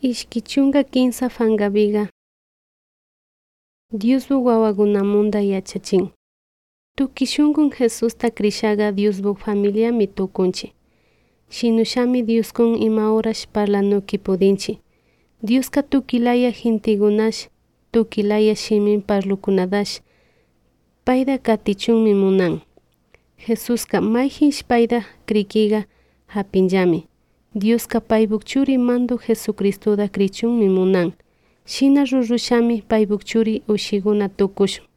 Ishkichunka kinsa fangabiga Diosbuk wawakunamunda yachachin. Tukishunkun Jesusta krishaga Diosbuk familiami tukunchi. Shinushami Dioskun ima horash parlanuki pudinchi. Dioska tukilaya jintigunash, tukilaya shimin parlukunadash, payda katichunmi munan. Jesuska mayhish payda krikiga hapinllami. Dioska paybuk churi mandu Jesucristoda krichunmi munan. Shina rurrushami paybuk churi ushiguna tukush.